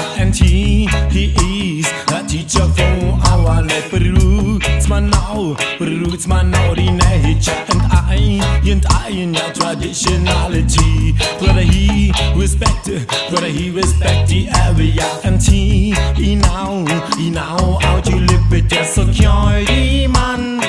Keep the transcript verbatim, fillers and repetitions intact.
and he, he is a teacher for our life. Roots man now, roots man now, the nature and I, and I in your traditionality. Brother he respect, brother he respect the area, and he, he now, he now out you live with your security man.